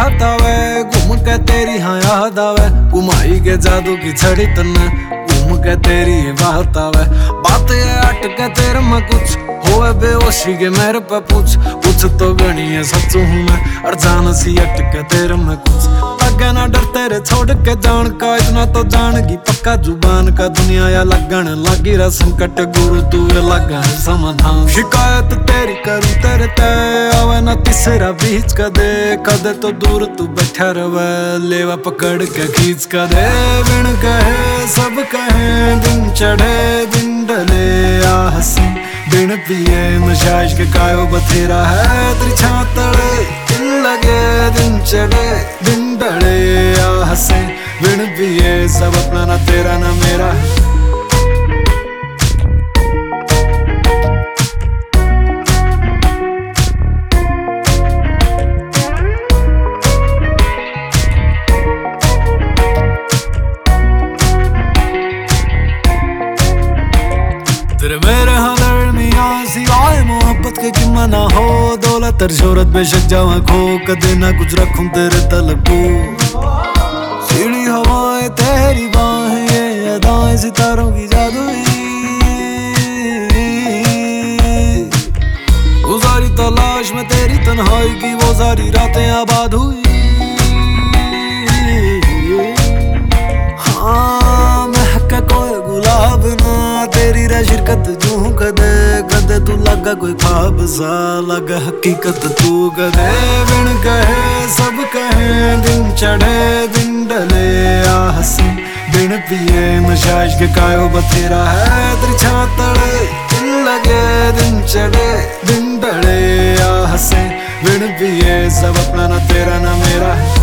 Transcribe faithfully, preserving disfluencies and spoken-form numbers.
रात आवे, घूम के तेरी हाँ याद आवे, घुमाई के जादू की छड़ी तन्ने, घूम के तेरी ये बात आवे। बात ये अटके तेरे में कुछ होए बेहोशी के मेरे पे पूछ, कुछ तो गणी है सच हूँ मैं, और जान सी अटके तेरे में कुछ लगे ना डर तेरे छोड़ के जान का, इतना तो जानगी पक्का जुबान का, दुनिया या लगन लगी रहा संकट गुरु तू लगा है समाधान। शिकायत तेरी करूँ तेरे ते आवे ना तीसरा बीच कदे, कदे तो दूर तू बैठा रवे, लेवा पकड़ के खींच कदे। बिन कहे सब कहे दिन चढ़े दिन ढले आ हंसी, बिन पिए नशाश के कायो बथेरा है तेरी छाँव तले, दिन लगे दिन चढ़े दिन ढले आ हंसे, बिन पिए सब अपना ना तेरा ना मेरा। तेरे मेरे हाँ दरमियाँ सी आए मोहब्बत के कि मना हो, दौलत और शोहरत बेशक जावा खो, कदे ना कुछ रखूं तेरे तलब को। सीढ़ी हवाएं तेरी बाहें ये अदाएं सितारों की जादुई, गुजारी तलाश में तेरी तन्हाई की वो सारी रातें आबाद हुई। हाँ महका कोई गुलाब ना तेरी रे शिरकत जूं कदे, कदे तू लगा कोई ख्वाब सा लगा हकीकत तू कदे। बिन कहे सब कहे दिन चढ़े दिन ढले आ हंसी, बिन पिए नशाश के कायो बथेरा है तेरी छाँव तले, दिन लगे दिन चढ़े दिन ढले आ हंसे, बिन पिए सब अपना ना तेरा ना मेरा।